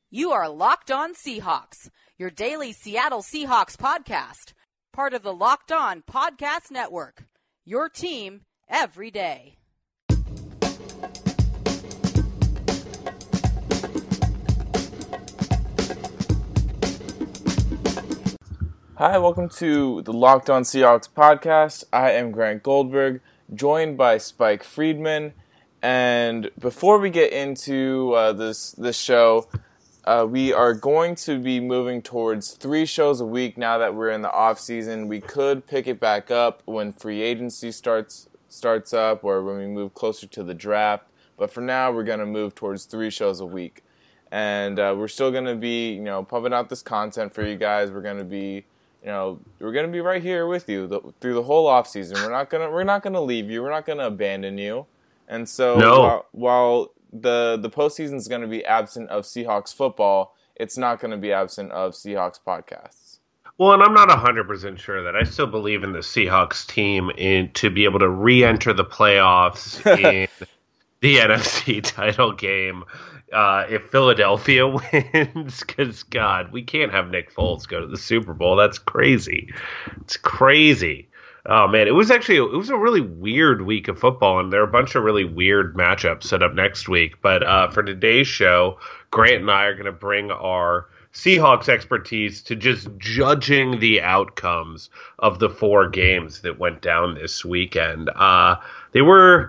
You are Locked On Seahawks, your daily Seattle Seahawks podcast, part of the Locked On Podcast Network, your team every day. Hi, welcome to the Locked On Seahawks podcast. I am Grant Goldberg, joined by Spike Friedman. And before we get into this show, we are going to be moving towards 3 shows a week now that we're in the off season. We could pick it back up when free agency starts up or when we move closer to the draft. But for now, we're going to move towards 3 shows a week. And we're still going to be, pumping out this content for you guys. We're going to be right here with you through the whole off season. We're not gonna leave you. We're not gonna abandon you. And so while the postseason is going to be absent of Seahawks football, it's not going to be absent of Seahawks podcasts. Well, and I'm not 100% sure that I still believe in the Seahawks team to be able to re-enter the playoffs in the NFC title game if Philadelphia wins. Because, God, we can't have Nick Foles go to the Super Bowl. That's crazy. It's crazy. Oh, man, it was a really weird week of football, and there are a bunch of really weird matchups set up next week. But for today's show, Grant and I are going to bring our Seahawks expertise to just judging the outcomes of the 4 games that went down this weekend. It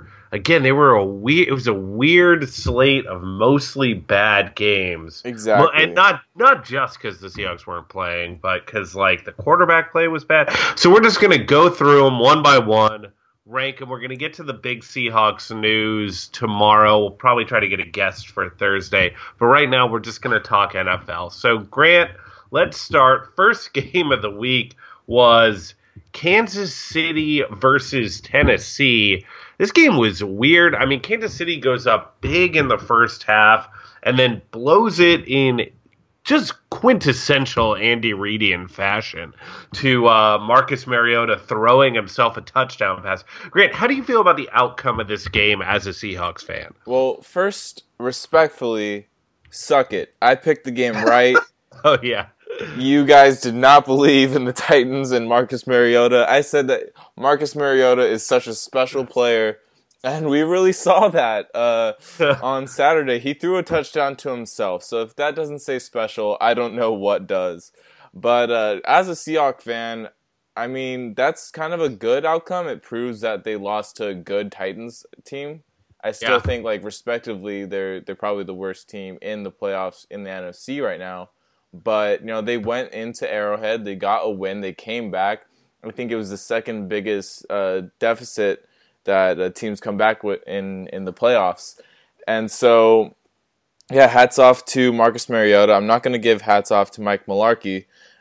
was a weird slate of mostly bad games. Exactly. And not just because the Seahawks weren't playing, but because, the quarterback play was bad. So we're just going to go through them one by one, rank them. We're going to get to the big Seahawks news tomorrow. We'll probably try to get a guest for Thursday. But right now, we're just going to talk NFL. So, Grant, let's start. First game of the week was Kansas City versus Tennessee. This game was weird. I mean, Kansas City goes up big in the first half and then blows it in just quintessential Andy Reidian fashion to Marcus Mariota throwing himself a touchdown pass. Grant, how do you feel about the outcome of this game as a Seahawks fan? Well, first, respectfully, suck it. I picked the game right. Oh, yeah. You guys did not believe in the Titans and Marcus Mariota. I said that Marcus Mariota is such a special player, and we really saw that on Saturday. He threw a touchdown to himself, so if that doesn't say special, I don't know what does. But as a Seahawks fan, I mean, that's kind of a good outcome. It proves that they lost to a good Titans team. I still think, respectively, they're probably the worst team in the playoffs in the NFC right now. But, they went into Arrowhead. They got a win. They came back. I think it was the second biggest deficit that teams come back with in the playoffs. And so, hats off to Marcus Mariota. I'm not going to give hats off to Mike Mularkey.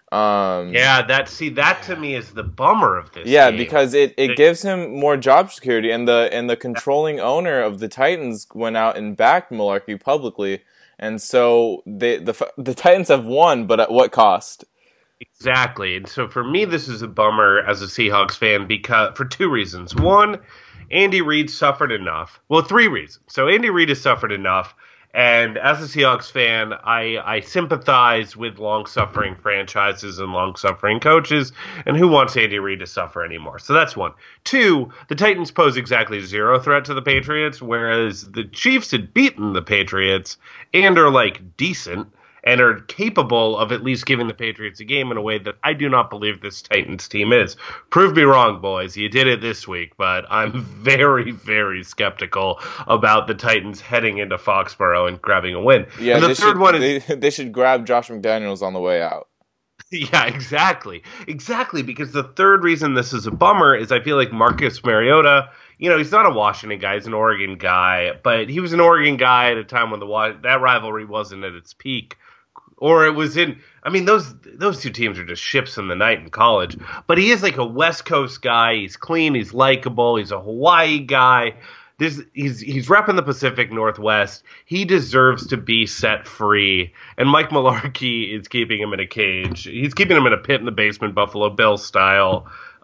That to me is the bummer of this game. Because it gives him more job security. And the controlling owner of the Titans went out and backed Mularkey publicly. And so the Titans have won, but at what cost? Exactly. And so for me, this is a bummer as a Seahawks fan for 2 reasons. One, Andy Reid suffered enough. Well, 3 reasons. So Andy Reid has suffered enough. And as a Seahawks fan, I sympathize with long-suffering franchises and long-suffering coaches, and who wants Andy Reid to suffer anymore? So that's 1. 2, the Titans pose exactly 0 threat to the Patriots, whereas the Chiefs had beaten the Patriots and are, decent and are capable of at least giving the Patriots a game in a way that I do not believe this Titans team is. Prove me wrong, boys. You did it this week, but I'm very, very skeptical about the Titans heading into Foxborough and grabbing a win. Yeah, and the third one is they should grab Josh McDaniels on the way out. Yeah, exactly. Exactly, because the third reason this is a bummer is I feel like Marcus Mariota, he's not a Washington guy, he's an Oregon guy, but he was an Oregon guy at a time when that rivalry wasn't at its peak. Or it was those 2 teams are just ships in the night in college. But he is a West Coast guy. He's clean. He's likable. He's a Hawaii guy. He's repping the Pacific Northwest. He deserves to be set free. And Mike Mularkey is keeping him in a cage. He's keeping him in a pit in the basement, Buffalo Bill style.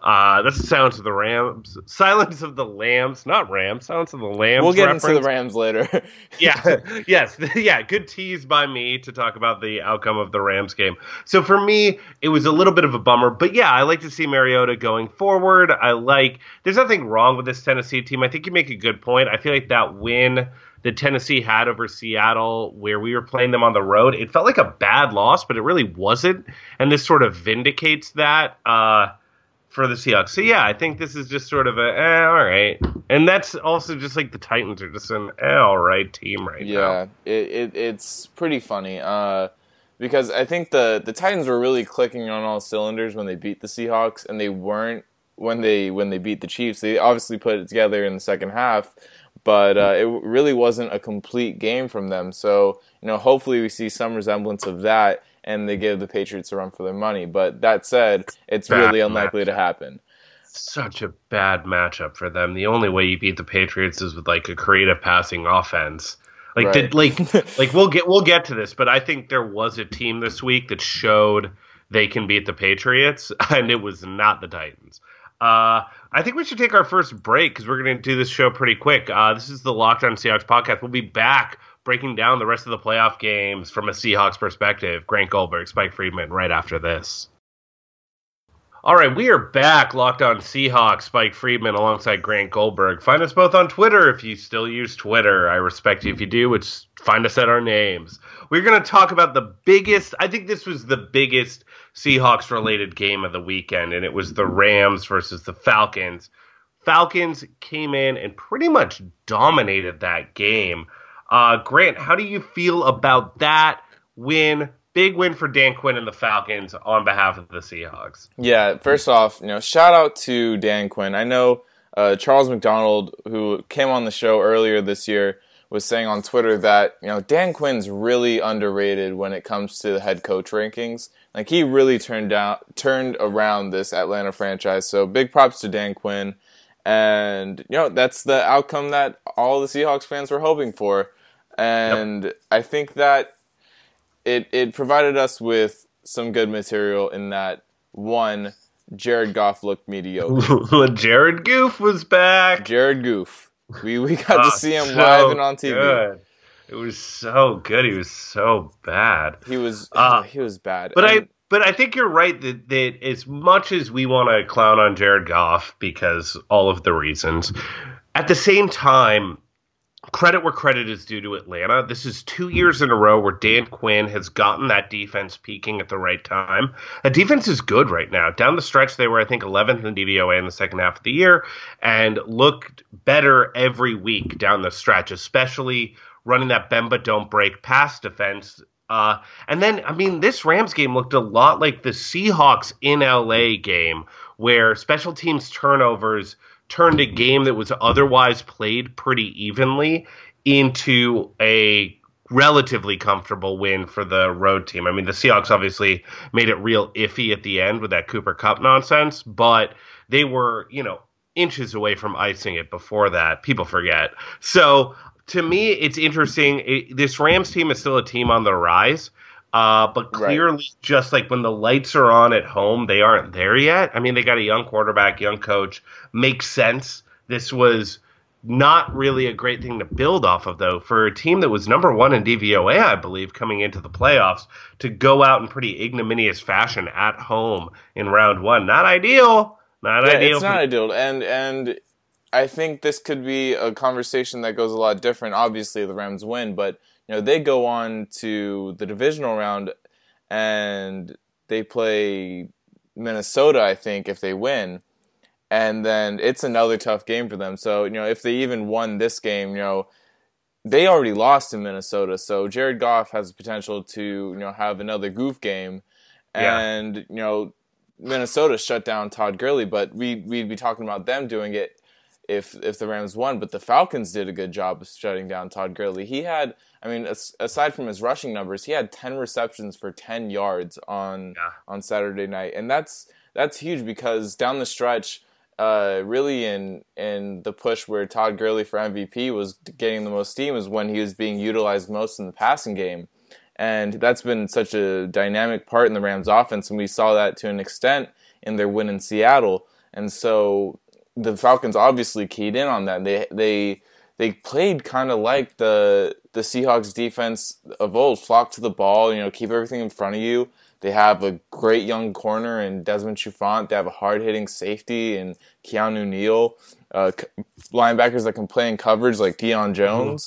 That's the Silence of the Rams. Silence of the Lambs, not Rams. Silence of the Lambs. We'll get reference. into the Rams later. Yeah, yes, yeah. Good tease by me to talk about the outcome of the Rams game. So for me, it was a little bit of a bummer, but yeah, I like to see Mariota going forward. There's nothing wrong with this Tennessee team. I think you make a good point. I feel like that win that Tennessee had over Seattle, where we were playing them on the road, it felt like a bad loss, but it really wasn't. And this sort of vindicates that for the Seahawks. So yeah, I think this is just sort of all right. And that's also just like the Titans are just an all right team right now. Yeah, it's pretty funny because I think the Titans were really clicking on all cylinders when they beat the Seahawks, and they weren't when they beat the Chiefs. They obviously put it together in the second half, but it really wasn't a complete game from them. So, hopefully we see some resemblance of that, and they give the Patriots a run for their money. But that said, it's really unlikely to happen. Such a bad matchup for them. The only way you beat the Patriots is with like a creative passing offense. Right. We'll get to this, but I think there was a team this week that showed they can beat the Patriots, and it was not the Titans. I think we should take our first break because we're going to do this show pretty quick. This is the Locked On Seahawks podcast. We'll be back breaking down the rest of the playoff games from a Seahawks perspective. Grant Goldberg, Spike Friedman, right after this. All right, we are back, Locked On Seahawks, Spike Friedman alongside Grant Goldberg. Find us both on Twitter if you still use Twitter. I respect you if you do, which find us at our names. We're going to talk about I think this was the biggest Seahawks-related game of the weekend, and it was the Rams versus the Falcons. Falcons came in and pretty much dominated that game. Grant, how do you feel about that win? Big win for Dan Quinn and the Falcons on behalf of the Seahawks. Yeah, first off, shout out to Dan Quinn. I know Charles McDonald, who came on the show earlier this year, was saying on Twitter that Dan Quinn's really underrated when it comes to the head coach rankings. Like, he really turned around this Atlanta franchise. So big props to Dan Quinn, and that's the outcome that all the Seahawks fans were hoping for. And yep. I think that it provided us with some good material in that, one, Jared Goff looked mediocre. Jared Goof was back. Jared Goof. We got to see him live and on TV. Good. It was so good. He was so bad. He was bad. But I think you're right that as much as we want to clown on Jared Goff because all of the reasons, at the same time, credit where credit is due to Atlanta. This is 2 years in a row where Dan Quinn has gotten that defense peaking at the right time. The defense is good right now. Down the stretch, they were, I think, 11th in DVOA in the second half of the year and looked better every week down the stretch, especially running that bend but don't break pass defense. And then, this Rams game looked a lot like the Seahawks in LA game, where special teams turnovers turned a game that was otherwise played pretty evenly into a relatively comfortable win for the road team. The Seahawks obviously made it real iffy at the end with that Cooper Kupp nonsense, but they were, inches away from icing it before that. People forget. So to me, it's interesting. This Rams team is still a team on the rise. But clearly, right, just like when the lights are on at home, they aren't there yet. They got a young quarterback, young coach. Makes sense. This was not really a great thing to build off of, though, for a team that was number one in DVOA, I believe, coming into the playoffs, to go out in pretty ignominious fashion at home in round one. Not ideal. Not ideal. It's not ideal. And I think this could be a conversation that goes a lot different. Obviously, the Rams win, but they go on to the divisional round and they play Minnesota, I think, if they win. And then it's another tough game for them. So, if they even won this game, they already lost in Minnesota. So Jared Goff has the potential to, have another goof game. And, Minnesota shut down Todd Gurley, but we'd be talking about them doing it if the Rams won. But the Falcons did a good job of shutting down Todd Gurley. He had, aside from his rushing numbers, he had 10 receptions for 10 yards on Saturday night. And that's huge because down the stretch, really in the push where Todd Gurley for MVP was getting the most steam was when he was being utilized most in the passing game. And that's been such a dynamic part in the Rams offense, and we saw that to an extent in their win in Seattle. And so the Falcons obviously keyed in on that. They played kind of like the Seahawks defense of old, flock to the ball, keep everything in front of you. They have a great young corner in Desmond Trufant. They have a hard-hitting safety in Keanu Neal. Linebackers that can play in coverage like Deion Jones.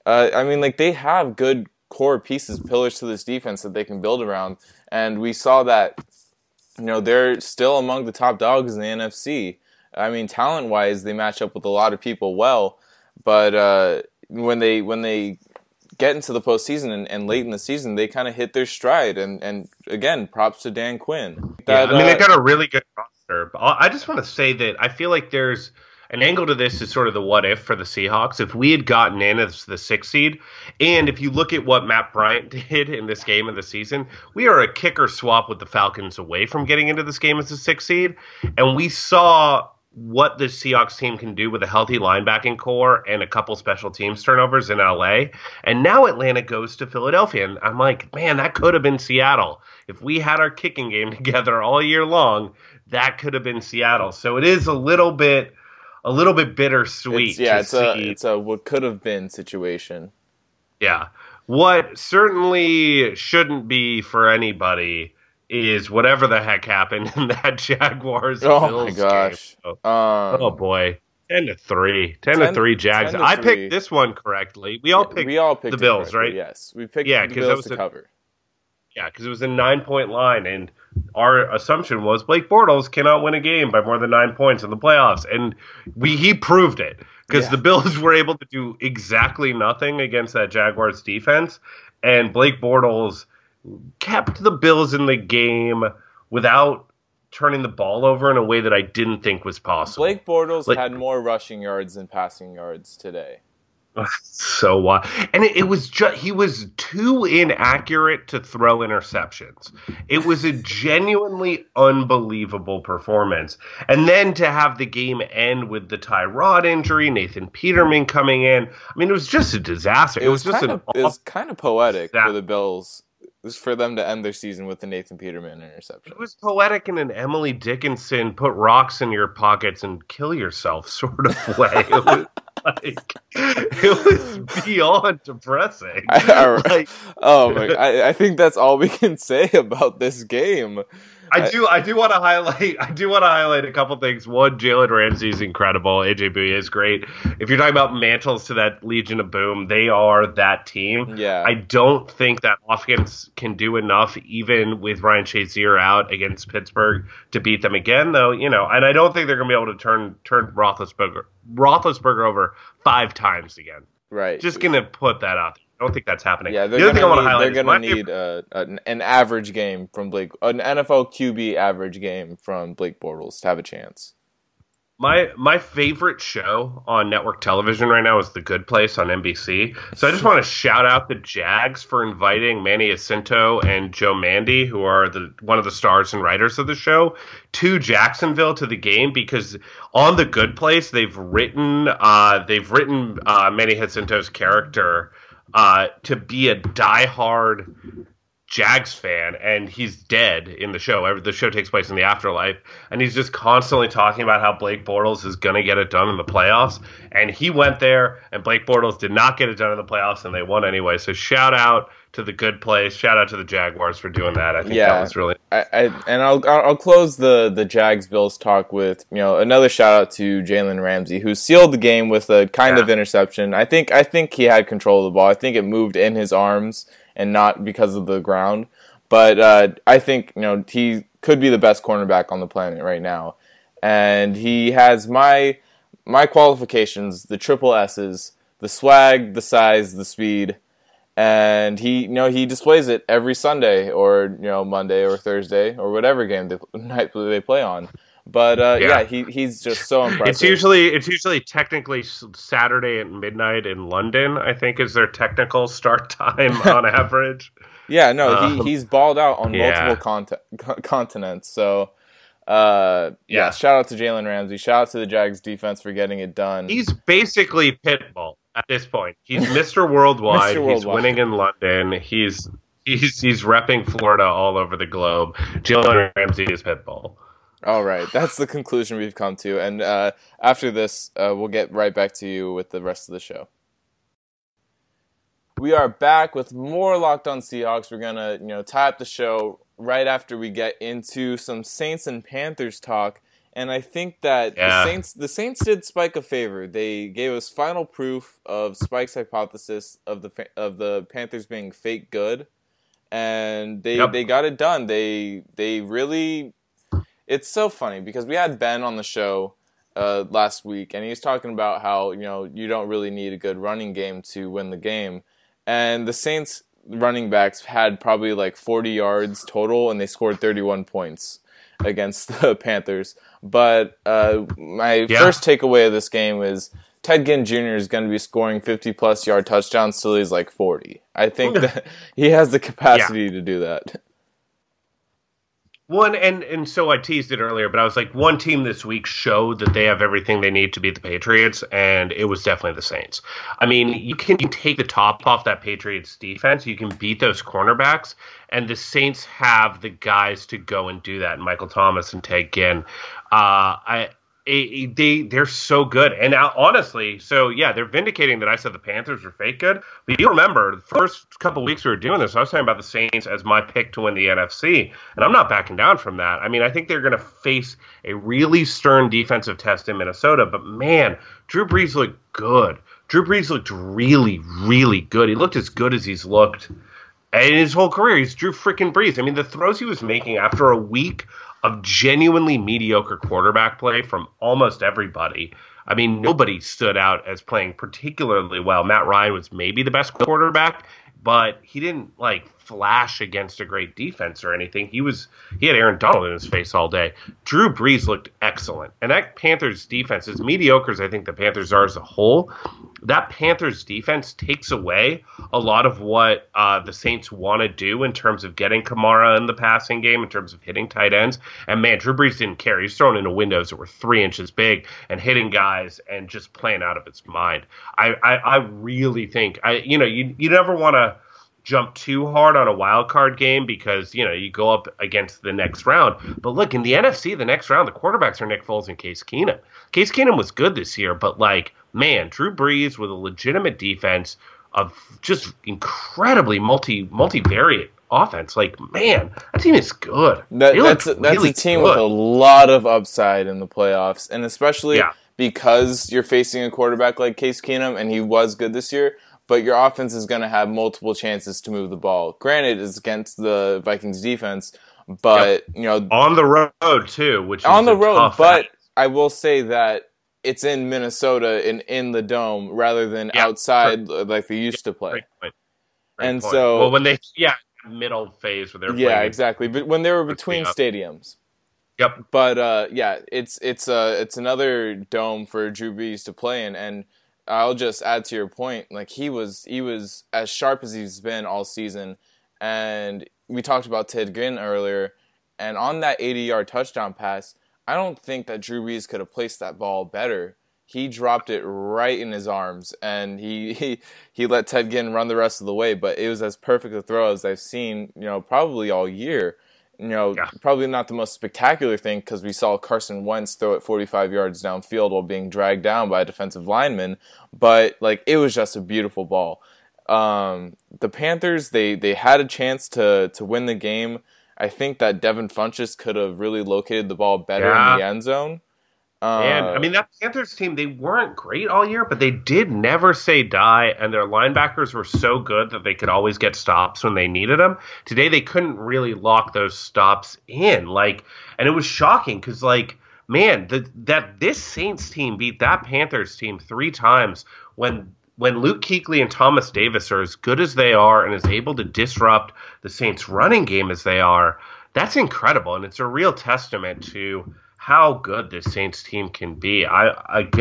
They have good core pieces, pillars to this defense that they can build around. And we saw that, they're still among the top dogs in the NFC. Talent-wise, they match up with a lot of people well. But when they get into the postseason and late in the season, they kind of hit their stride. And again, props to Dan Quinn. They've got a really good roster. I just want to say that I feel like there's an angle to this is sort of the what if for the Seahawks. If we had gotten in as the 6th seed, and if you look at what Matt Bryant did in this game of the season, we are a kicker swap with the Falcons away from getting into this game as the 6th seed. And we saw what the Seahawks team can do with a healthy linebacking core and a couple special teams turnovers in LA. And now Atlanta goes to Philadelphia. And I'm like, man, that could have been Seattle. If we had our kicking game together all year long, that could have been Seattle. So it is a little bit bittersweet. It's a what could have been situation. Yeah. What certainly shouldn't be for anybody is whatever the heck happened in that Jaguars Bills game. Oh boy. 10-3. 10-3 Jags. 10-3. I picked this one correctly. We all picked the Bills, right? Yes. We picked the Bills to cover. Yeah, because it was a 9-point line, and our assumption was Blake Bortles cannot win a game by more than 9 points in the playoffs, and he proved it because the Bills were able to do exactly nothing against that Jaguars defense, and Blake Bortles kept the Bills in the game without turning the ball over in a way that I didn't think was possible. Blake Bortles had more rushing yards than passing yards today. So what? And it was just he was too inaccurate to throw interceptions. It was a genuinely unbelievable performance. And then to have the game end with the Tyrod injury, Nathan Peterman coming in. It was just a disaster. It was kind of poetic for the Bills. It was for them to end their season with the Nathan Peterman interception. It was poetic in an Emily Dickinson put rocks in your pockets and kill yourself sort of way. It was beyond depressing. I think that's all we can say about this game. I do want to highlight a couple things. One, Jalen Ramsey is incredible. AJ Bouye is great. If you're talking about mantles to that Legion of Boom, they are that team. Yeah. I don't think that offense can do enough, even with Ryan Shazier out against Pittsburgh, to beat them again. Though, and I don't think they're going to be able to turn Roethlisberger over 5 times again. Right. Just going to put that out there. I don't think that's happening. Yeah, they're going to need an average game from an NFL QB average game from Blake Bortles to have a chance. My favorite show on network television right now is The Good Place on NBC. So I just want to shout out the Jags for inviting Manny Jacinto and Joe Mandy, who are one of the stars and writers of the show, to Jacksonville to the game, because on The Good Place they've written Manny Jacinto's character to be a diehard Jags fan, and he's dead in the show. The show takes place in the afterlife, and he's just constantly talking about how Blake Bortles is going to get it done in the playoffs, and he went there, and Blake Bortles did not get it done in the playoffs, and they won anyway. So shout out to The Good Place, shout out to the Jaguars for doing that. I think that was really I'll close the Jags Bills talk with another shout out to Jalen Ramsey, who sealed the game with a kind of interception. I think he had control of the ball. I think it moved in his arms and not because of the ground. But I think he could be the best cornerback on the planet right now, and he has my qualifications: the triple S's, the swag, the size, the speed, and he displays it every Sunday or Monday or Thursday or whatever game they play on. But he's just so impressive. It's usually technically Saturday at midnight in London, I think, is their technical start time on average. Yeah, no, he's balled out on multiple continents. So, shout out to Jalen Ramsey. Shout out to the Jags defense for getting it done. He's basically Pitbull at this point. He's Mr. Worldwide. He's winning in London. He's repping Florida all over the globe. Jalen Ramsey is Pitbull. All right, that's the conclusion we've come to, and after this, we'll get right back to you with the rest of the show. We are back with more Locked On Seahawks. We're gonna, tie up the show right after we get into some Saints and Panthers talk. And I think that the Saints did Spike a favor. They gave us final proof of Spike's hypothesis of the Panthers being fake good, and they got it done. They really. It's so funny because we had Ben on the show last week, and he was talking about how you don't really need a good running game to win the game. And the Saints running backs had probably like 40 yards total, and they scored 31 points against the Panthers. But my first takeaway of this game is Ted Ginn Jr. is going to be scoring 50-plus yard touchdowns till he's like 40. I think that he has the capacity to do that. One, and so I teased it earlier, but I was like, one team this week showed that they have everything they need to beat the Patriots, and it was definitely the Saints. I mean, you can take the top off that Patriots defense, you can beat those cornerbacks, and the Saints have the guys to go and do that. Michael Thomas and Ted Ginn. They're so good. And honestly, they're vindicating that I said the Panthers were fake good. But you remember, the first couple of weeks we were doing this, I was talking about the Saints as my pick to win the NFC, and I'm not backing down from that. I mean, I think they're going to face a really stern defensive test in Minnesota, but man, Drew Brees looked good. Drew Brees looked really, really good. He looked as good as he's looked in his whole career. He's Drew freaking Brees. I mean, the throws he was making after a week of genuinely mediocre quarterback play from almost everybody. I mean, nobody stood out as playing particularly well. Matt Ryan was maybe the best quarterback, but he didn't flash against a great defense or anything. He had Aaron Donald in his face all day. Drew Brees looked excellent. And that Panthers defense, as mediocre as I think the Panthers are as a whole, that Panthers defense takes away a lot of what the Saints want to do in terms of getting Kamara in the passing game, in terms of hitting tight ends. And man, Drew Brees didn't care. He's throwing into windows that were 3 inches big and hitting guys and just playing out of hhis mind. I really think you never want to jump too hard on a wild card game because you go up against the next round. But look, in the NFC, the next round, the quarterbacks are Nick Foles and Case Keenum. Case Keenum was good this year, but man, Drew Brees with a legitimate defense of just incredibly multivariate offense. Man, that team is good. That's a team with a lot of upside in the playoffs, and especially because you're facing a quarterback like Case Keenum, and he was good this year. But your offense is going to have multiple chances to move the ball. Granted, it's against the Vikings defense, but on the road too, which is on the road. But I will say that it's in Minnesota and in the dome rather than outside like they used to play. Great point. And so, when they middle phase where they're playing, exactly. But when they were between stadiums. Yep. But it's another dome for Drew Brees to play in, and I'll just add to your point. He was as sharp as he's been all season, and we talked about Ted Ginn earlier. And on that 80-yard touchdown pass, I don't think that Drew Brees could have placed that ball better. He dropped it right in his arms, and he let Ted Ginn run the rest of the way. But it was as perfect a throw as I've seen, probably all year. Probably not the most spectacular thing because we saw Carson Wentz throw it 45 yards downfield while being dragged down by a defensive lineman. But it was just a beautiful ball. The Panthers, they had a chance to win the game. I think that Devin Funchess could have really located the ball better in the end zone. And that Panthers team, they weren't great all year, but they did never say die, and their linebackers were so good that they could always get stops when they needed them. Today, they couldn't really lock those stops in, and it was shocking because, man, that this Saints team beat that Panthers team 3 times when Luke Kuechly and Thomas Davis are as good as they are and is able to disrupt the Saints running game as they are. That's incredible, and it's a real testament to how good this Saints team can be. I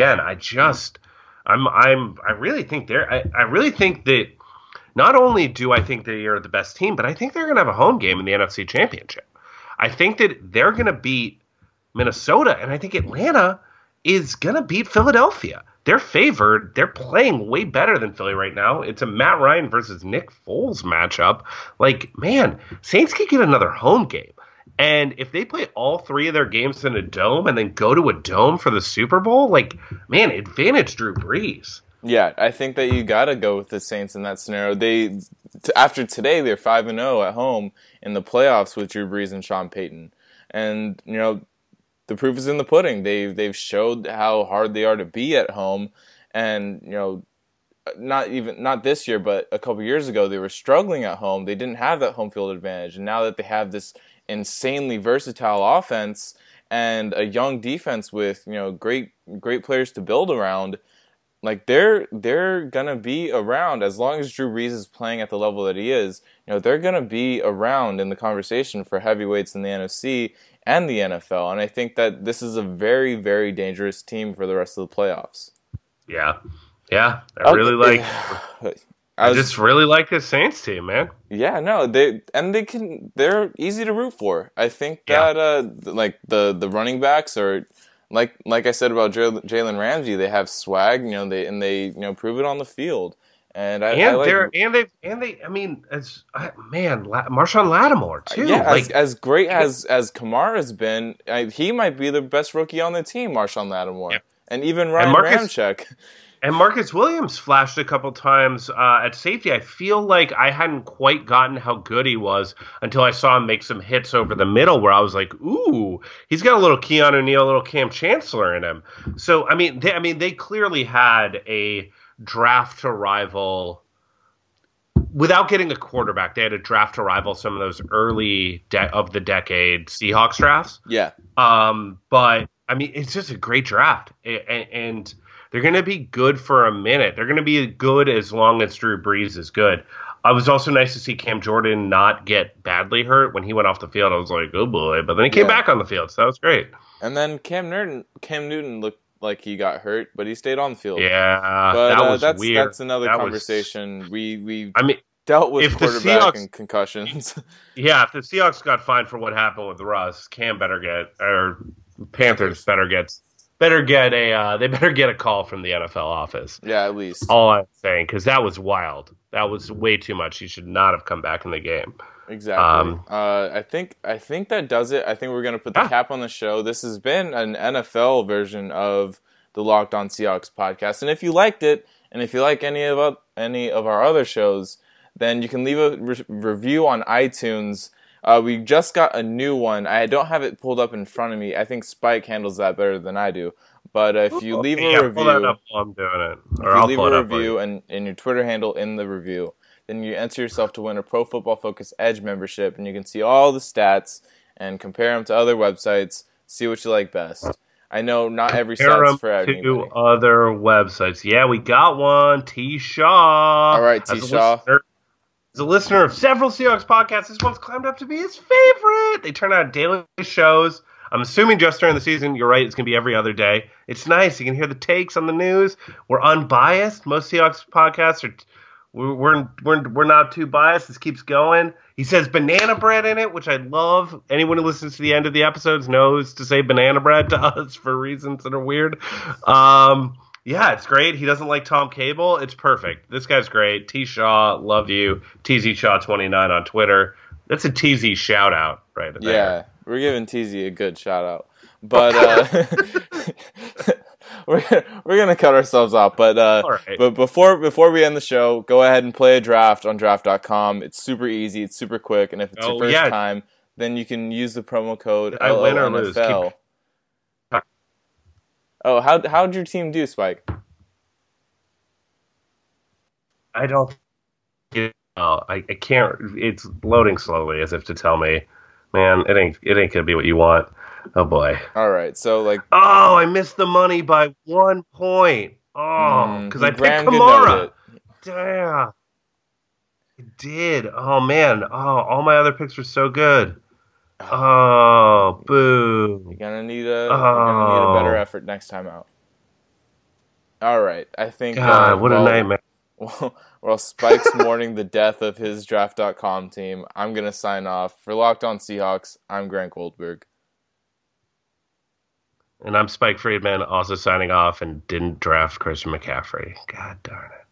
really think that not only do I think they are the best team, but I think they're going to have a home game in the NFC Championship. I think that they're going to beat Minnesota, and I think Atlanta is going to beat Philadelphia. They're favored. They're playing way better than Philly right now. It's a Matt Ryan versus Nick Foles matchup. Man, Saints could get another home game. And if they play all 3 of their games in a dome and then go to a dome for the Super Bowl, like, man, advantage Drew Brees. Yeah, I think that you got to go with the Saints in that scenario. After today, they're 5-0 at home in the playoffs with Drew Brees and Sean Payton. And, the proof is in the pudding. They've showed how hard they are to be at home. And, not this year, but a couple years ago, they were struggling at home. They didn't have that home field advantage. And now that they have this insanely versatile offense and a young defense with, great players to build around, like they're gonna be around as long as Drew Brees is playing at the level that he is. They're gonna be around in the conversation for heavyweights in the NFC and the NFL. And I think that this is a very, very dangerous team for the rest of the playoffs. Yeah. I just really like this Saints team, man. Yeah, no, they're easy to root for. I think that the running backs are like I said about Jalen Ramsey, they have swag, they prove it on the field. Marshawn Lattimore too. Yeah, as great as Kamara's been, he might be the best rookie on the team, Marshawn Lattimore, and even Ryan Ramczyk. And Marcus Williams flashed a couple times at safety. I feel like I hadn't quite gotten how good he was until I saw him make some hits over the middle where I was like, ooh, he's got a little Keanu Neal, a little Cam Chancellor in him. So, they clearly had a draft to rival without getting a quarterback. They had a draft to rival some of those early of the decade Seahawks drafts. Yeah. But, it's just a great draft. And they're going to be good for a minute. They're going to be good as long as Drew Brees is good. It was also nice to see Cam Jordan not get badly hurt when he went off the field. I was like, oh boy. But then he came back on the field, so that was great. And then Cam Newton looked like he got hurt, but he stayed on the field. Yeah, but that was weird. That's another conversation. We dealt with quarterback and concussions. Yeah, if the Seahawks got fined for what happened with Russ, Panthers better get a call from the NFL office. Yeah, at least. All I'm saying, because that was wild. That was way too much. He should not have come back in the game. Exactly. I think that does it. I think we're going to put the cap on the show. This has been an NFL version of the Locked On Seahawks podcast. And if you liked it, and if you like any of our other shows, then you can leave a review on iTunes. We just got a new one. I don't have it pulled up in front of me. I think Spike handles that better than I do. But if you leave a review, pull that up while I'm doing it. Or if you leave a review and your Twitter handle in the review, then you enter yourself to win a Pro Football Focus Edge membership, and you can see all the stats and compare them to other websites. See what you like best. I know not every stat's for everybody. To other websites. Yeah, we got one. T. Shaw. All right, T. Shaw. As a listener of several Seahawks podcasts, this one's climbed up to be his favorite. They turn out daily shows. I'm assuming just during the season. You're right. It's going to be every other day. It's nice. You can hear the takes on the news. We're unbiased. Most Seahawks podcasts are. We're not too biased. This keeps going. He says banana bread in it, which I love. Anyone who listens to the end of the episodes knows to say banana bread to us for reasons that are weird. Yeah, it's great. He doesn't like Tom Cable. It's perfect. This guy's great. T. Shaw, love you. TZ Shaw29 on Twitter. That's a TZ shout out right there. Yeah, we're giving TZ a good shout out. But we're gonna cut ourselves off. But right. But before we end the show, go ahead and play a draft on draft.com. It's super easy. It's super quick. And if it's your first time, then you can use the promo code I win or lose. Oh, how'd your team do, Spike? I don't. I can't. It's loading slowly, as if to tell me, man, it ain't gonna be what you want. Oh boy. All right, so I missed the money by 1 point. Oh, because I picked Kamara. Damn. I did. Oh man. Oh, all my other picks were so good. Oh, boo. You're gonna need a better effort next time out. All right, I think. God, what a nightmare. Well, Spike's mourning the death of his draft.com team. I'm gonna sign off. For Locked On Seahawks, I'm Grant Goldberg. And I'm Spike Friedman, also signing off and didn't draft Christian McCaffrey. God darn it.